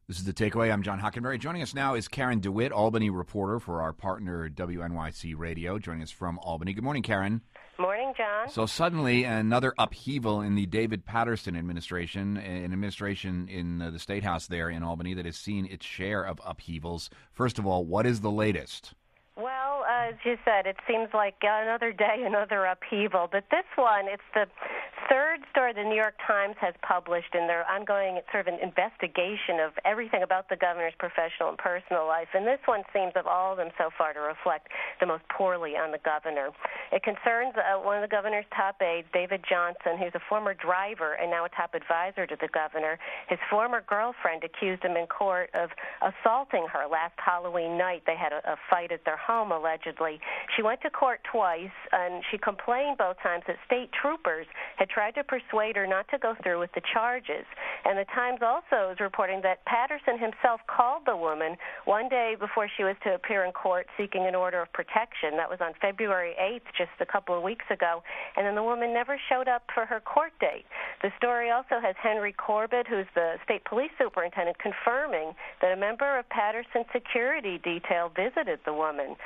This is The Takeaway. I'm John Hockenberry. Joining us now is Karen DeWitt, Albany reporter for our partner WNYC Radio, joining us from Albany. Good morning, Karen. Morning, John. So suddenly another upheaval in the David Paterson administration, an administration in the State House there in Albany that has seen its share of upheavals. First of all, what is the latest? Well, as you said, it seems like another day, another upheaval. But this one, it's the third story the New York Times has published in their ongoing sort of an investigation of everything about the governor's professional and personal life. And this one seems, of all of them so far, to reflect the most poorly on the governor. It concerns one of the governor's top aides, David Johnson, who's a former driver and now a top advisor to the governor. His former girlfriend accused him in court of assaulting her last Halloween night. They had a fight at their home, allegedly. She went to court twice, and she complained both times that state troopers had tried to persuade her not to go through with the charges. And the Times also is reporting that Paterson himself called the woman one day before she was to appear in court seeking an order of protection. That was on February 8th, just a couple of weeks ago, and then the woman never showed up for her court date. The story also has Henry Corbett, who's the state police superintendent, confirming that a member of Paterson's security detail visited the woman.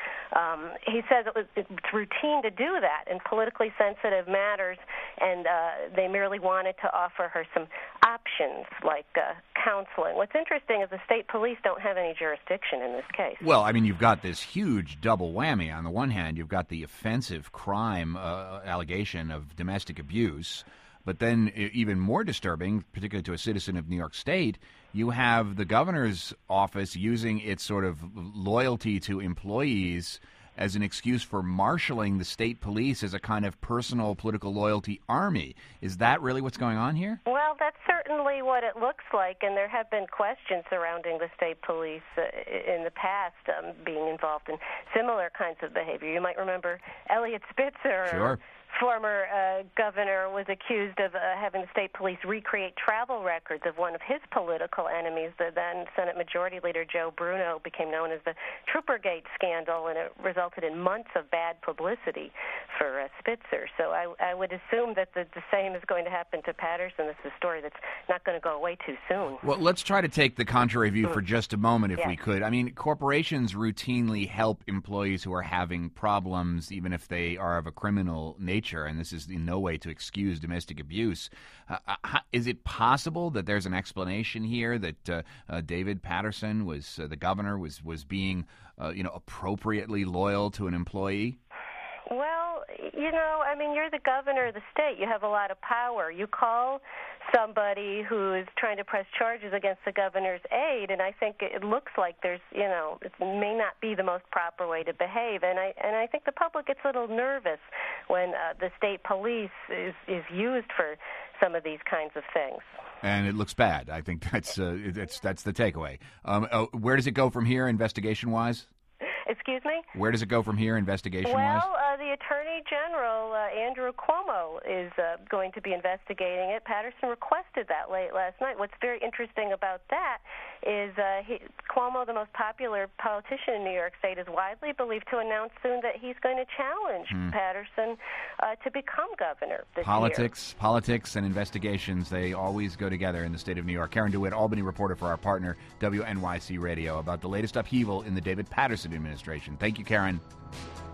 He says it's routine to do that in politically sensitive matters, and they merely wanted to offer her some options like counseling. What's interesting is the state police don't have any jurisdiction in this case. Well, I mean, you've got this huge double whammy. On the one hand, you've got the offensive crime allegation of domestic abuse, but then even more disturbing, particularly to a citizen of New York State, you have the governor's office using its sort of loyalty to employees as an excuse for marshaling the state police as a kind of personal political loyalty army. Is that really what's going on here? Well, that's certainly what it looks like, and there have been questions surrounding the state police in the past being involved in similar kinds of behavior. You might remember Eliot Spitzer. Sure. Former governor was accused of having the state police recreate travel records of one of his political enemies. The then Senate Majority Leader Joe Bruno became known as the Troopergate scandal, and it resulted in months of bad publicity for Spitzer. So I would assume that the same is going to happen to Paterson. This is a story that's not going to go away too soon. Well, let's try to take the contrary view for just a moment, if we could. I mean, corporations routinely help employees who are having problems, even if they are of a criminal nature, and this is in no way to excuse domestic abuse. Is it possible that there's an explanation here that David Paterson the governor was being, appropriately loyal to an employee? Well, I mean, you're the governor of the state. You have a lot of power. You call somebody who is trying to press charges against the governor's aide, and I think it looks like it may not be the most proper way to behave. And I think the public gets a little nervous when the state police is used for some of these kinds of things. And it looks bad. I think that's the takeaway. Where does it go from here, investigation-wise? Excuse me? Where does it go from here, investigation-wise? Well, the Attorney General, Andrew Cuomo, is going to be investigating it. Paterson requested that late last night. What's very interesting about that is Cuomo, the most popular politician in New York State, is widely believed to announce soon that he's going to challenge Paterson to become governor this year. Politics and investigations, they always go together in the state of New York. Karen DeWitt, Albany reporter for our partner, WNYC Radio, about the latest upheaval in the David Paterson administration. Thank you, Karen.